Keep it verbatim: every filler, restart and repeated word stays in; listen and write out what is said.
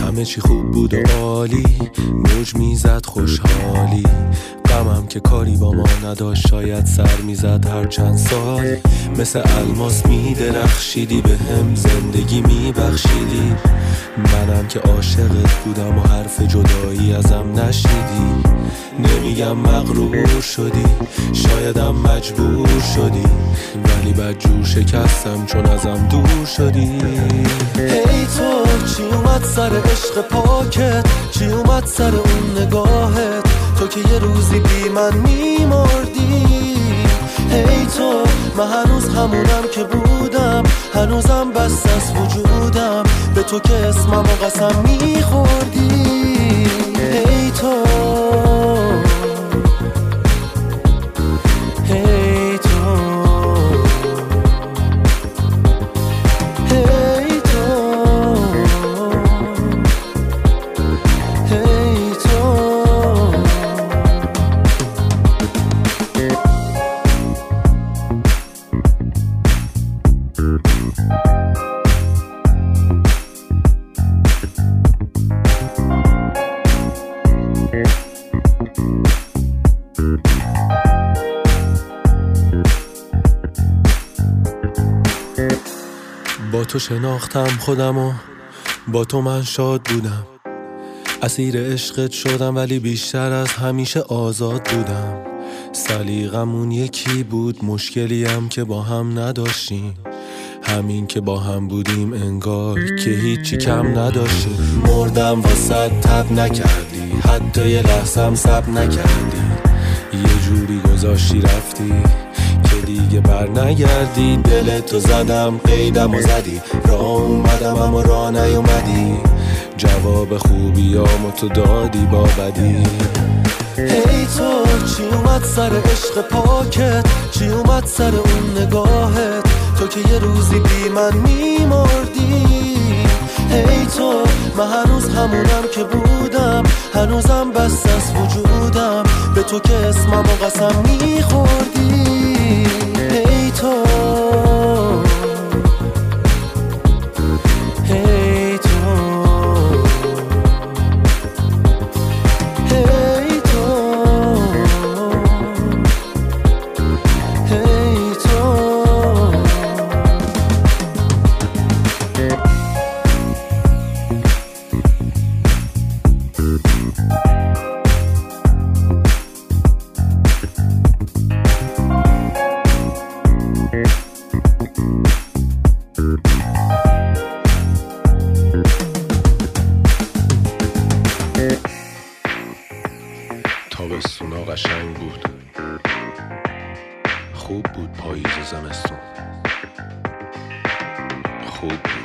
همه چی خوب بود و عالی، موج میزد خوشحالی. غمم که کاری با ما نداشت، شاید سر میزد هر چند سال. مثل الماس میدرخشیدی، به هم زندگی میبخشیدی. منم که عاشقت بودم و حرف جدایی ازم نشنیدی. نمیگم مغرور شدی، شایدم مجبور شدی، ولی بدجور شکستم چون ازم دور شدی. هی تو چی اومد سر عشق پاکت، چی اومد سر اون نگاهت، تو که یه روزی بی من میمردی. هی تو من هنوز همونم که بودم، هنوزم بس از وجودم، به تو که اسمم و قسم میخوردی. هی تو هی تو هی تو هی تو با تو شناختم خودم و با تو من شاد بودم. اسیر عشقت شدم ولی بیشتر از همیشه آزاد بودم. سلیقمون یکی بود، مشکلی هم که با هم نداشتیم. همین که با هم بودیم انگار که هیچی کم نداشتیم. مردم واسه تب نکردی، حتی یه لحظم سب نکردی. یه جوری گذاشتی رفتی که دیگه بر نگردی. دلتو زدم قیدم و زدی، راه اومدم اما راه نیومدی. جواب خوبیامو تو دادی با بدی. هی تو چی اومد سر عشق پاکت، چی اومد سر اون نگاهت، تو که یه روزی بی من میمردی. هی تو من هنوز همونم که بودم، هنوزم بس از وجودم، به تو که اسمم و قسم میخوردی. هی تو هی تو هی تو هی تو تابستونا قشنگ بود، خوب بود پاییز و زمستون، خوب بود.